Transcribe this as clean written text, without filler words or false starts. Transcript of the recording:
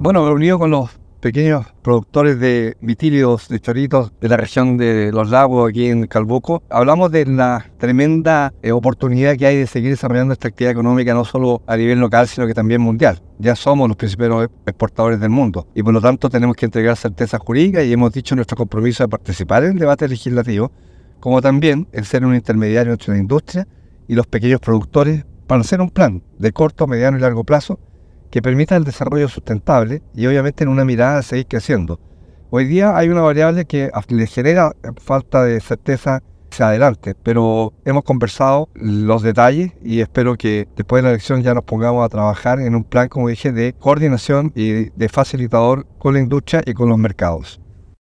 Bueno, reunido con los pequeños productores de vitílidos, de choritos de la región de Los Lagos, aquí en Calbuco, hablamos de la tremenda oportunidad que hay de seguir desarrollando esta actividad económica no solo a nivel local, sino que también mundial. Ya somos los principales exportadores del mundo y por lo tanto tenemos que entregar certeza jurídica y hemos dicho nuestro compromiso de participar en el debate legislativo, como también el ser un intermediario entre la industria y los pequeños productores para hacer un plan de corto, mediano y largo plazo que permita el desarrollo sustentable y obviamente en una mirada a seguir creciendo. Hoy día hay una variable que le genera falta de certeza hacia adelante, pero hemos conversado los detalles y espero que después de la elección ya nos pongamos a trabajar en un plan, como dije, de coordinación y de facilitador con la industria y con los mercados.